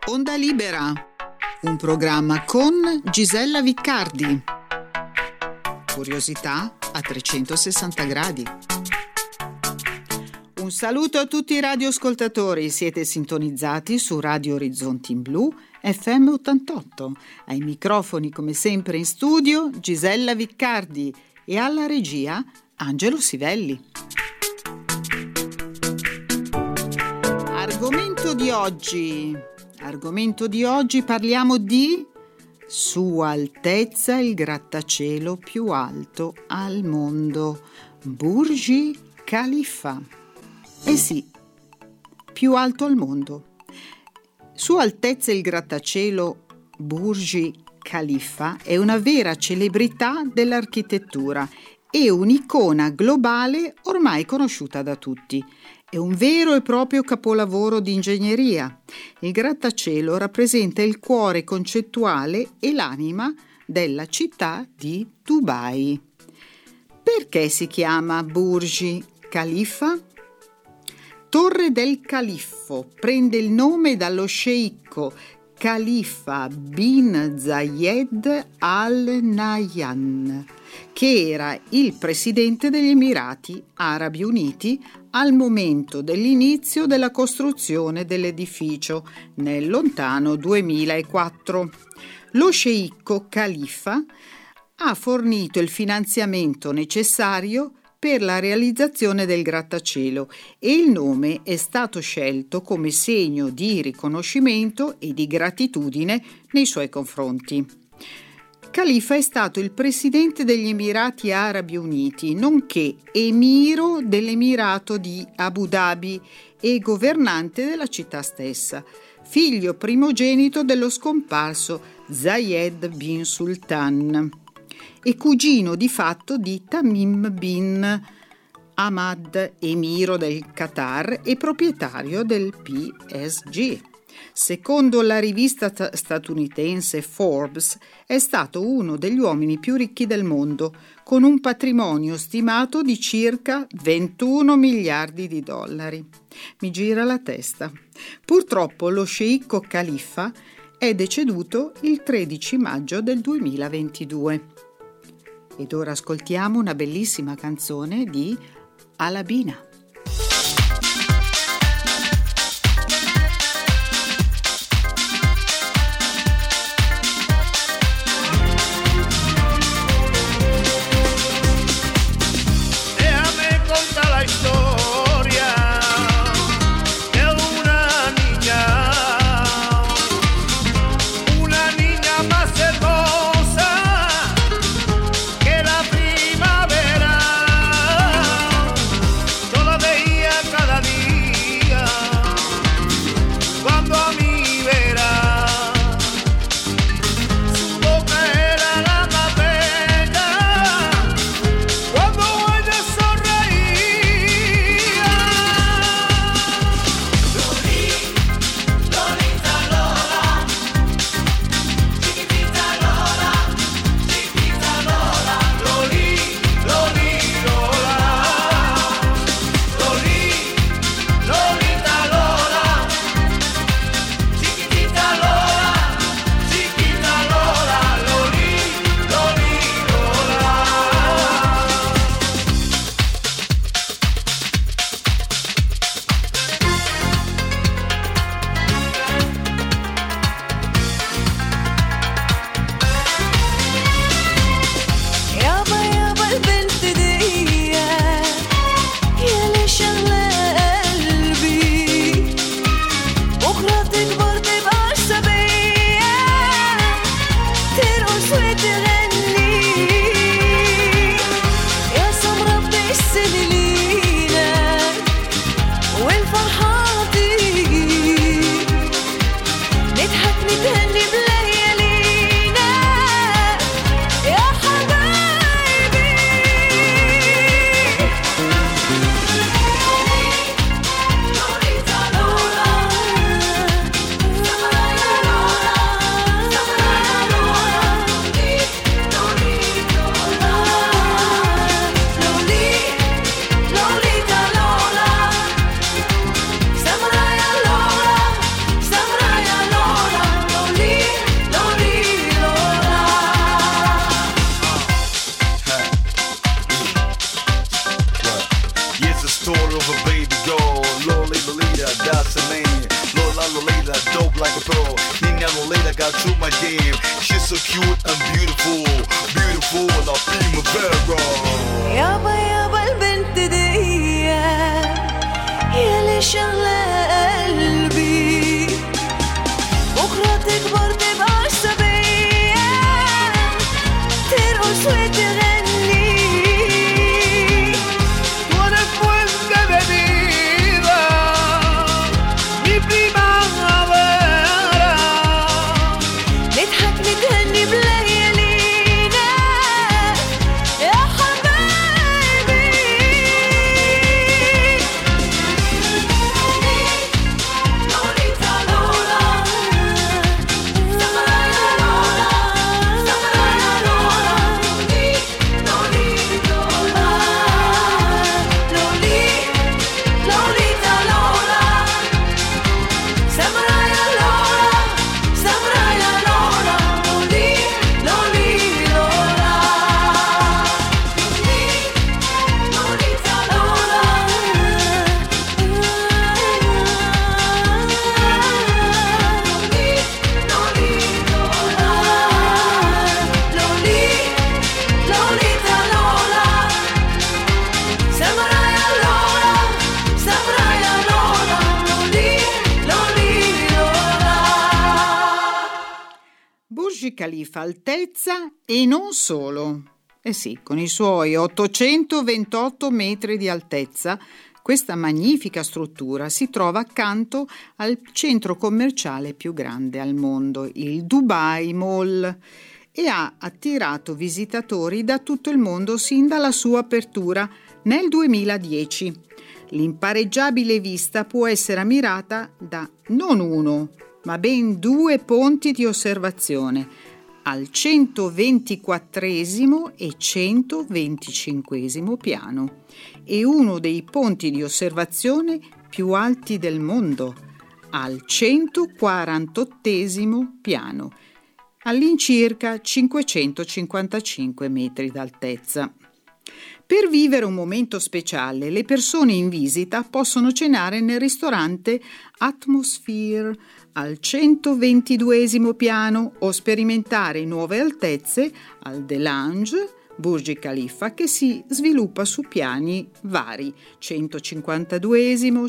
Onda Libera, un programma con Gisella Viccardi. Curiosità a 360 gradi. Un saluto a tutti i radioascoltatori, siete sintonizzati su Radio Orizzonti in Blu, FM 88. Ai microfoni, come sempre in studio, Gisella Viccardi e alla regia Angelo Sivelli. Argomento di oggi parliamo di Sua Altezza il grattacielo più alto al mondo, Burj Khalifa. Eh sì, più alto al mondo. Sua Altezza il grattacielo Burj Khalifa è una vera celebrità dell'architettura e un'icona globale ormai conosciuta da tutti. È un vero e proprio capolavoro di ingegneria. Il grattacielo rappresenta il cuore concettuale e l'anima della città di Dubai. Perché si chiama Burj Khalifa? Torre del Califfo prende il nome dallo sceicco Khalifa bin Zayed Al Nahyan, che era il presidente degli Emirati Arabi Uniti al momento dell'inizio della costruzione dell'edificio nel lontano 2004. Lo sceicco Khalifa ha fornito il finanziamento necessario per la realizzazione del grattacielo e il nome è stato scelto come segno di riconoscimento e di gratitudine nei suoi confronti. Khalifa è stato il presidente degli Emirati Arabi Uniti, nonché emiro dell'Emirato di Abu Dhabi e governante della città stessa, figlio primogenito dello scomparso Zayed bin Sultan e cugino di fatto di Tamim bin Hamad, emiro del Qatar e proprietario del PSG. Secondo la rivista statunitense Forbes, è stato uno degli uomini più ricchi del mondo, con un patrimonio stimato di circa 21 miliardi di dollari. Mi gira la testa. Purtroppo lo sceicco Khalifa è deceduto il 13 maggio del 2022. Ed ora ascoltiamo una bellissima canzone di Alabina. Yo gasoline. Lola Lolita, dope like a pro. Nina Lolita got to my game. She's so cute and beautiful, beautiful la primavera. يابا يابا البنت دي يلي شغلة قلبي بكرة تكبر تبقى صبية ترقص وتغني. Tu eres fuente de vida, mi primavera. نضحك نتهني بليالينا يا حبايبي. لوليتا لولا سمرايا لولا سمرايا لولا لولي لولا لولي لوليتا لولا سمرايا لولا سمرايا لولا لولي لولي لولا لوليتا لولا لولي لوليتا لولا سمرايا لولا سمرايا لولا لولي لولا. Burj Khalifa altezza e non solo. Eh sì, con i suoi 828 metri di altezza, questa magnifica struttura si trova accanto al centro commerciale più grande al mondo, il Dubai Mall, e ha attirato visitatori da tutto il mondo sin dalla sua apertura nel 2010. L'impareggiabile vista può essere ammirata da non uno, ma ben 2 ponti di osservazione, al 124° e 125° piano, e uno dei ponti di osservazione più alti del mondo, al 148° piano, all'incirca 555 metri d'altezza. Per vivere un momento speciale, le persone in visita possono cenare nel ristorante Atmosphere al 122° piano o sperimentare nuove altezze al The Lounge Burj Khalifa, che si sviluppa su piani vari, 152°,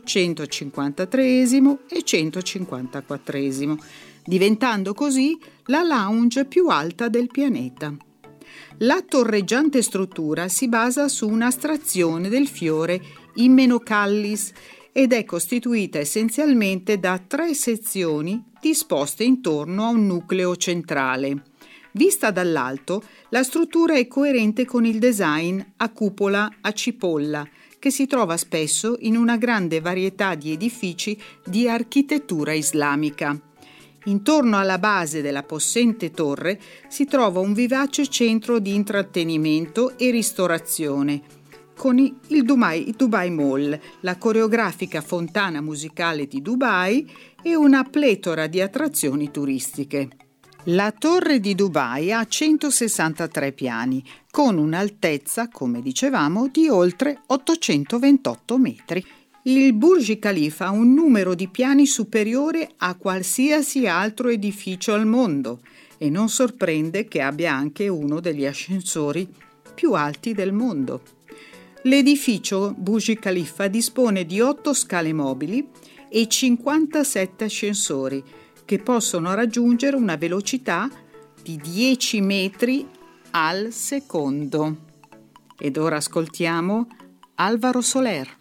153° e 154°, diventando così la lounge più alta del pianeta. La torreggiante struttura si basa su un'astrazione del fiore Hymenocallis ed è costituita essenzialmente da 3 sezioni disposte intorno a un nucleo centrale. Vista dall'alto, la struttura è coerente con il design a cupola a cipolla, che si trova spesso in una grande varietà di edifici di architettura islamica. Intorno alla base della possente torre si trova un vivace centro di intrattenimento e ristorazione, con il Dubai Mall, la coreografica fontana musicale di Dubai e una pletora di attrazioni turistiche. La torre di Dubai ha 163 piani, con un'altezza, come dicevamo, di oltre 828 metri. Il Burj Khalifa ha un numero di piani superiore a qualsiasi altro edificio al mondo e non sorprende che abbia anche uno degli ascensori più alti del mondo. L'edificio Burj Khalifa dispone di 8 scale mobili e 57 ascensori che possono raggiungere una velocità di 10 metri al secondo. Ed ora ascoltiamo Álvaro Soler.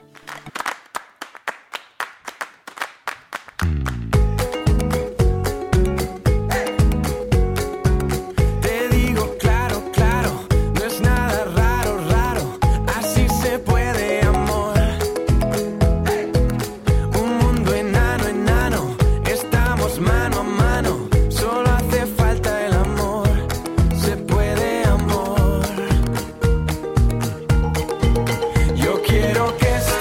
Quiero que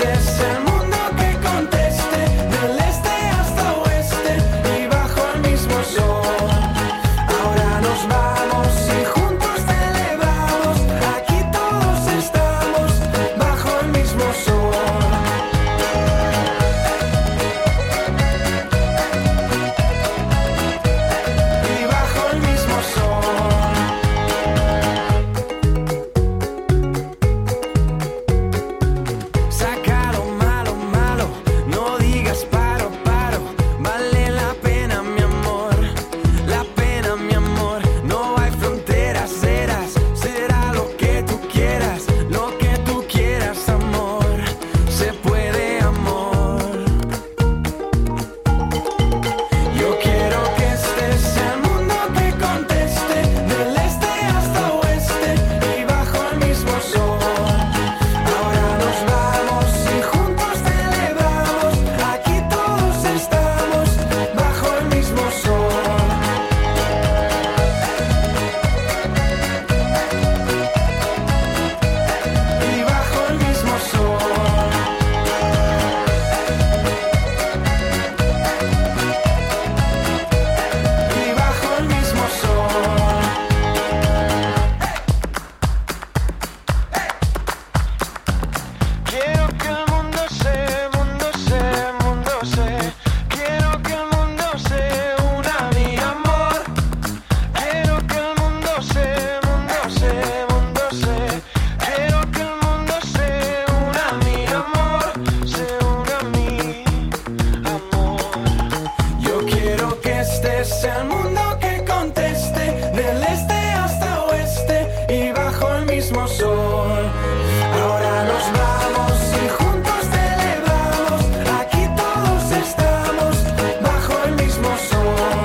pase al mundo que conteste, del este hasta oeste y bajo el mismo sol. Ahora nos vamos y juntos celebramos, aquí todos estamos bajo el mismo sol.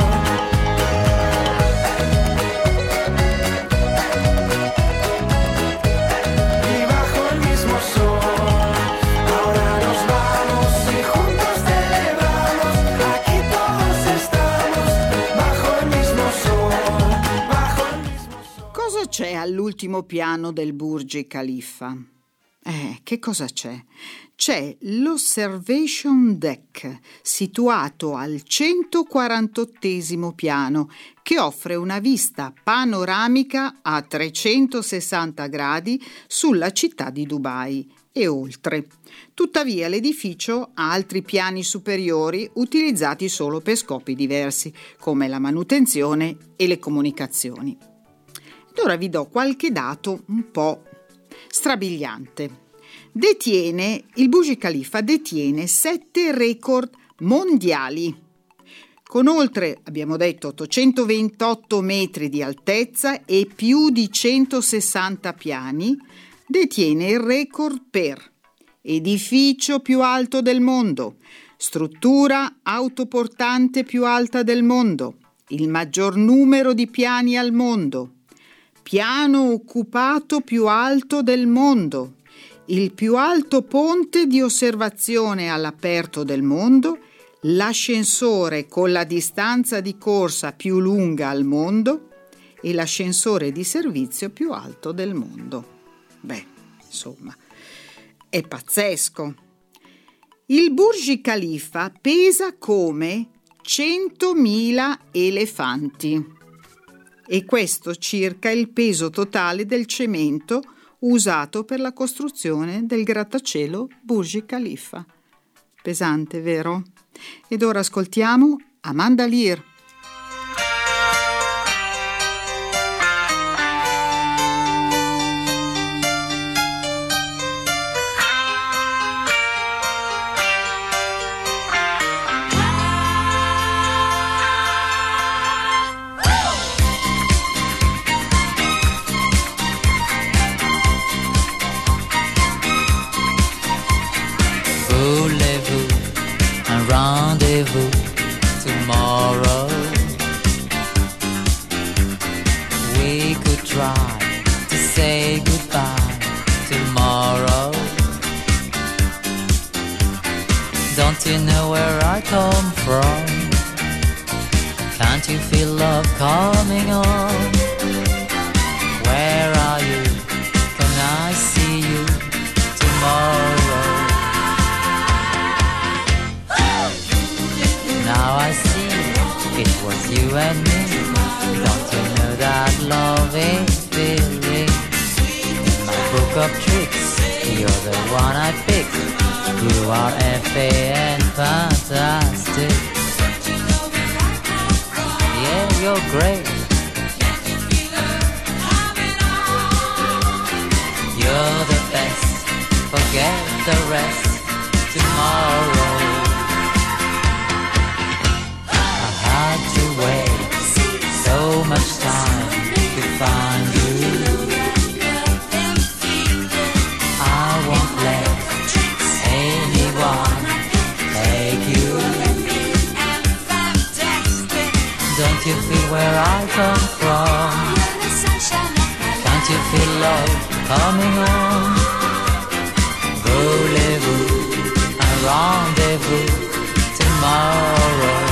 Y bajo el mismo sol. Ahora nos vamos y juntos celebramos, aquí todos estamos bajo el mismo sol. Bajo el mismo sol. Cosa c'è all'ultimo piano del Burj Khalifa? Che cosa c'è? C'è l'Observation Deck, situato al 148° piano, che offre una vista panoramica a 360 gradi sulla città di Dubai e oltre. Tuttavia l'edificio ha altri piani superiori utilizzati solo per scopi diversi, come la manutenzione e le comunicazioni. Ed ora vi do qualche dato un po' strabiliante. Il Burj Khalifa detiene 7 record mondiali. Con oltre, abbiamo detto, 828 metri di altezza e più di 160 piani, detiene il record per edificio più alto del mondo, struttura autoportante più alta del mondo, il maggior numero di piani al mondo, piano occupato più alto del mondo, il più alto ponte di osservazione all'aperto del mondo, l'ascensore con la distanza di corsa più lunga al mondo e l'ascensore di servizio più alto del mondo. Insomma, è pazzesco. Il Burj Khalifa pesa come 100.000 elefanti e questo circa il peso totale del cemento usato per la costruzione del grattacielo Burj Khalifa. Pesante, vero? Ed ora ascoltiamo Amanda Lear. Rendezvous tomorrow. We could try to say goodbye tomorrow. Don't you know where I come from? Can't you feel love coming on? Where are you? Can I see you tomorrow? Now I see it was you and me. Don't you know that love is feeling? In my book of tricks, you're the one I pick. You are FA and fantastic. Yeah, you're great. You're the best. Forget the rest tomorrow. To wait so much time to find you. I won't let anyone take you. Don't you feel where I come from? Can't you feel love coming on? Voulez-vous un rendezvous tomorrow?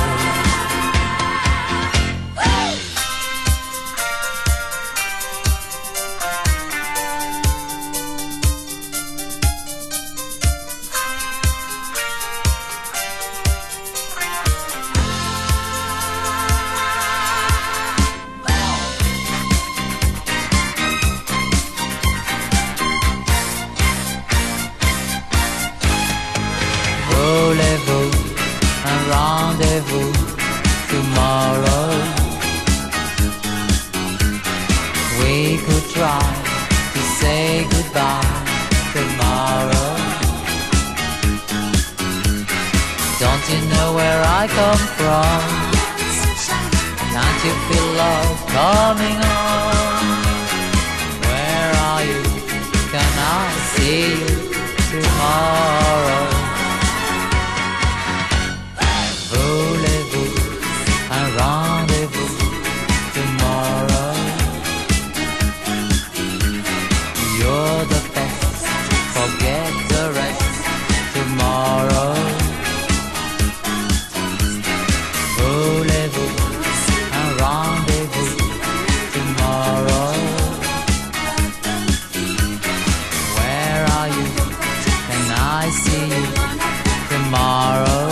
Voulez-vous un rendez-vous tomorrow? We could try to say goodbye tomorrow. Don't you know where I come from? Can't you feel love coming on? Where are you? Can I see you tomorrow? Voulez-vous un rendez-vous tomorrow? You're the best, forget the rest tomorrow. Voulez-vous un rendez-vous tomorrow? Where are you? Can I see you tomorrow?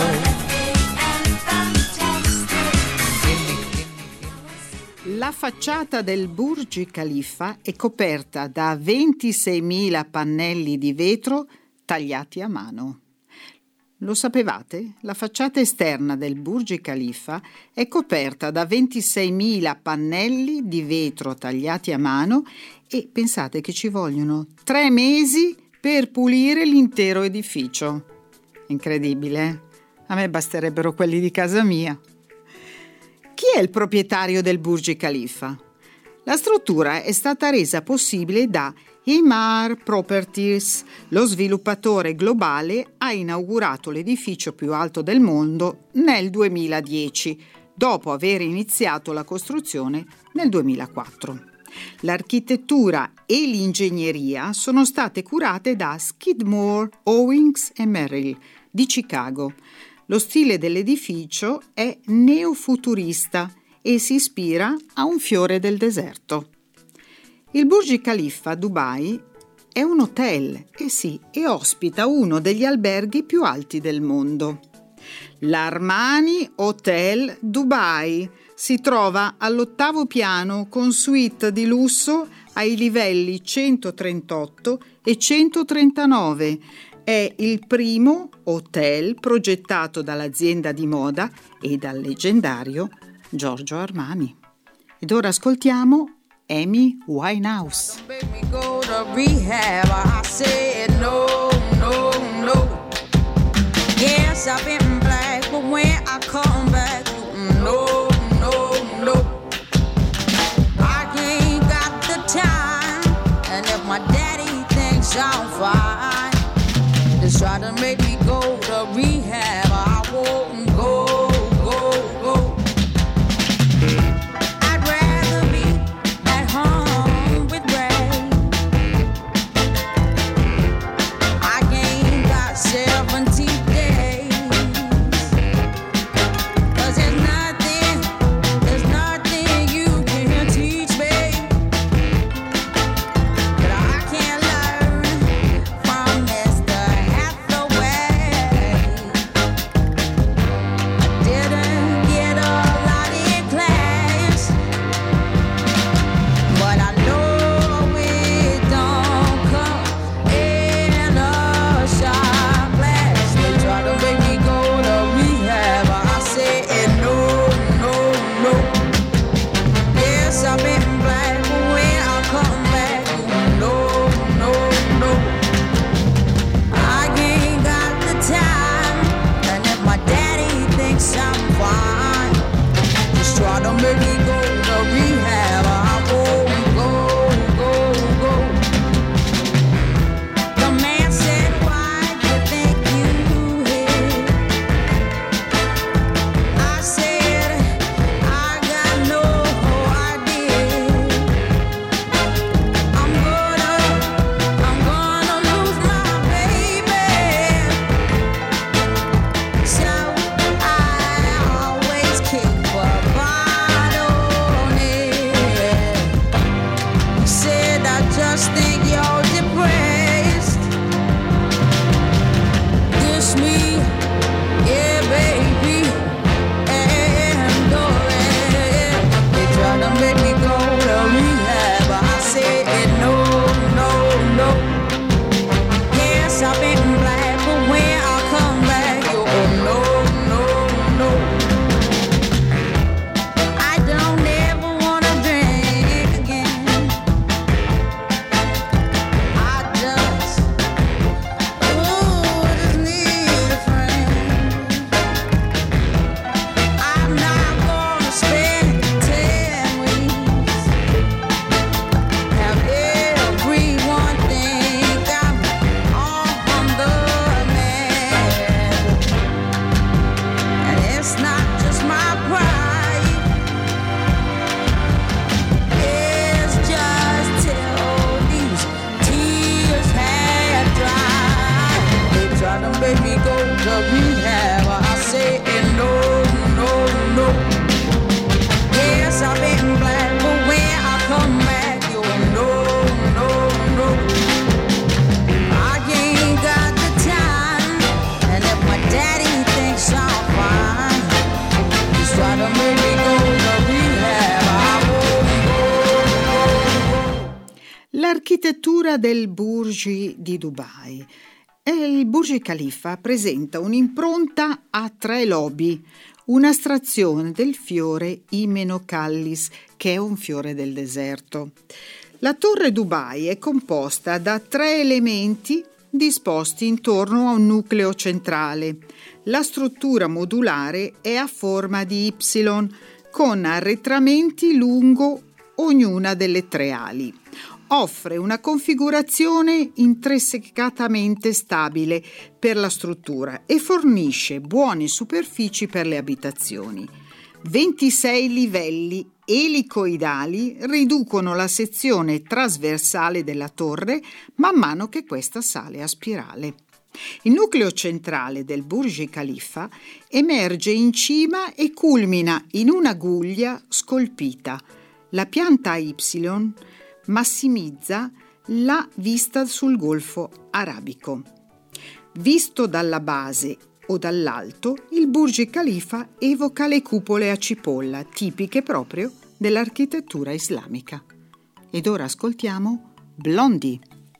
La facciata del Burj Khalifa è coperta da 26.000 pannelli di vetro tagliati a mano. Lo sapevate? La facciata esterna del Burj Khalifa è coperta da 26.000 pannelli di vetro tagliati a mano e pensate che ci vogliono 3 mesi per pulire l'intero edificio. Incredibile, eh? A me basterebbero quelli di casa mia. Chi è il proprietario del Burj Khalifa? La struttura è stata resa possibile da Emaar Properties. Lo sviluppatore globale ha inaugurato l'edificio più alto del mondo nel 2010, dopo aver iniziato la costruzione nel 2004. L'architettura e l'ingegneria sono state curate da Skidmore, Owings & Merrill di Chicago. Lo stile dell'edificio è neofuturista e si ispira a un fiore del deserto. Il Burj Khalifa Dubai è un hotel, e ospita uno degli alberghi più alti del mondo. L'Armani Hotel Dubai si trova all'8° piano con suite di lusso ai livelli 138 e 139. È il primo hotel progettato dall'azienda di moda e dal leggendario Giorgio Armani. Ed ora ascoltiamo Amy Winehouse. Make me go to rehab. I said no, no, no. Yes, I've been black, but when I come back, no, no, no. I ain't got the time, and if my daddy thinks I'm fine, just try to make me go to rehab. I won't go, go, go. I'd rather be at home with Ray. I ain't got 70 days, 'cause there's nothing you can teach me that I can't learn from Mr. Hathaway. I didn't get a lot in class, but I know it don't come in a shot glass. They try to make me go to rehab. I said no, no, no. Yes, I've been black, but when I come back, no, no, no. I ain't got the time, and if my daddy thinks I'm fine, just try to make me go to rehab. I won't go, go, go. The man said, why do you think you hit? I said, I got no idea. I'm gonna lose my baby. So I always keep a bottle L'architettura del Burj di Dubai. Il Burj Khalifa presenta un'impronta a 3 lobi, un'astrazione del fiore Hymenocallis, che è un fiore del deserto. La torre Dubai è composta da 3 elementi disposti intorno a un nucleo centrale. La struttura modulare è a forma di Y, con arretramenti lungo ognuna delle 3 ali. Offre una configurazione intrinsecamente stabile per la struttura e fornisce buone superfici per le abitazioni. 26 livelli elicoidali riducono la sezione trasversale della torre man mano che questa sale a spirale. Il nucleo centrale del Burj Khalifa emerge in cima e culmina in una guglia scolpita. La pianta Y massimizza la vista sul Golfo Arabico. Visto dalla base o dall'alto, il Burj Khalifa evoca le cupole a cipolla, tipiche proprio dell'architettura islamica. Ed ora ascoltiamo Blondie.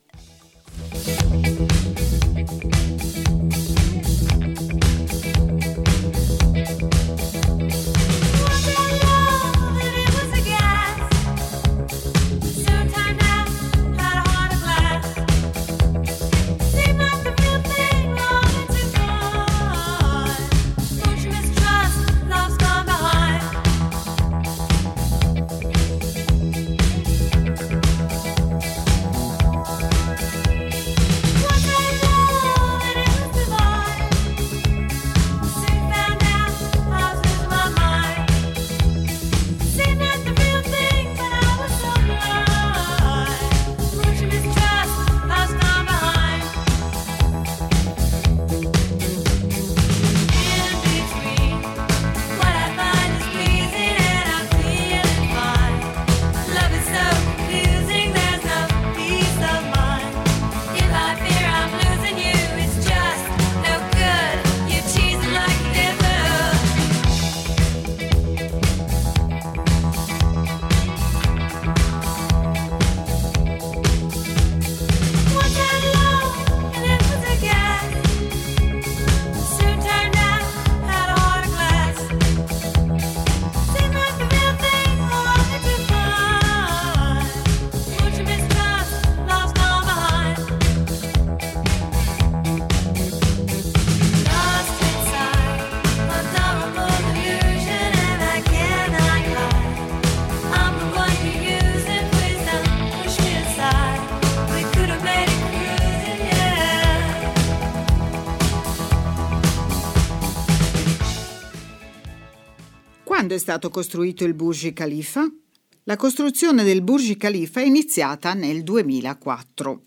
Quando è stato costruito il Burj Khalifa? La costruzione del Burj Khalifa è iniziata nel 2004.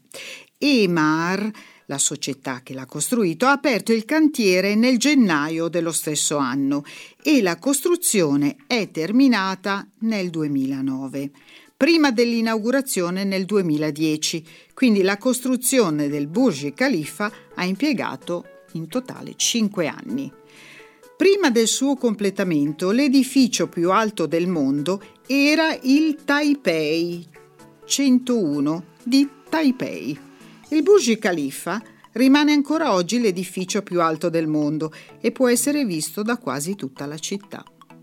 Emaar, la società che l'ha costruito, ha aperto il cantiere nel gennaio dello stesso anno e la costruzione è terminata nel 2009, prima dell'inaugurazione nel 2010, quindi la costruzione del Burj Khalifa ha impiegato in totale 5 anni. Prima del suo completamento, l'edificio più alto del mondo era il Taipei 101 di Taipei. Il Burj Khalifa rimane ancora oggi l'edificio più alto del mondo e può essere visto da quasi tutta la città.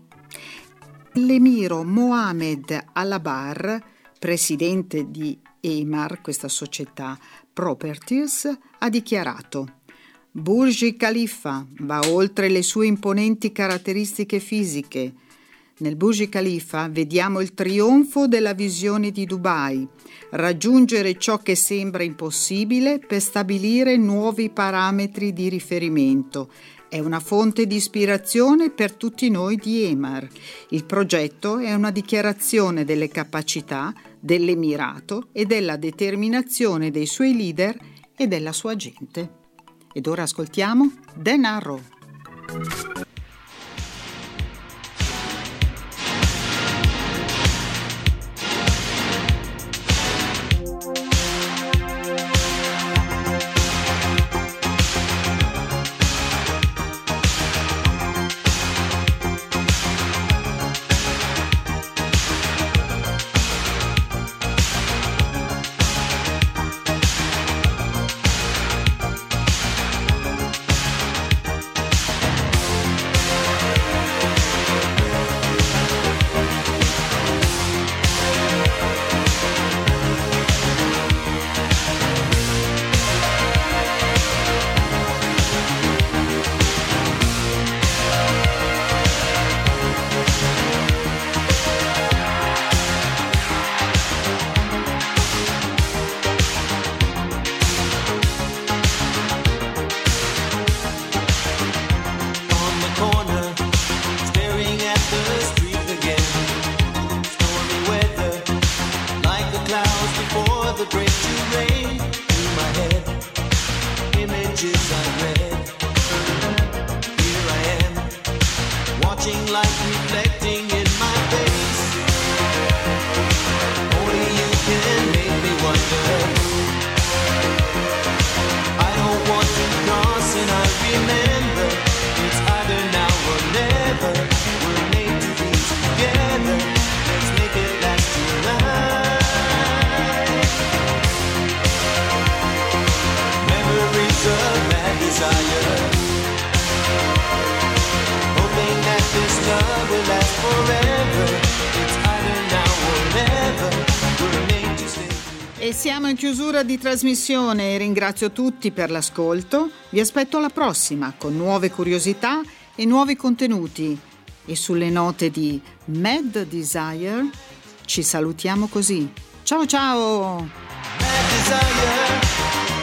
L'emiro Mohammed Al-Abar, presidente di Emaar, questa società Properties, ha dichiarato: Burj Khalifa va oltre le sue imponenti caratteristiche fisiche. Nel Burj Khalifa vediamo il trionfo della visione di Dubai, raggiungere ciò che sembra impossibile per stabilire nuovi parametri di riferimento. È una fonte di ispirazione per tutti noi di Emaar. Il progetto è una dichiarazione delle capacità dell'Emirato e della determinazione dei suoi leader e della sua gente. Ed ora ascoltiamo Denaro. sunlight reflecting in my face. Only you can make me wonder. I don't want to cross and I remember it's either now or never. We're made to be together. Let's make it last tonight. Memories of mad desire. Hoping that this love will last forever. It's either now or never. We're made to stay. E siamo in chiusura di trasmissione. Ringrazio tutti per l'ascolto. Vi aspetto alla prossima con nuove curiosità e nuovi contenuti. E sulle note di Mad Desire ci salutiamo così. Ciao ciao! Mad desire.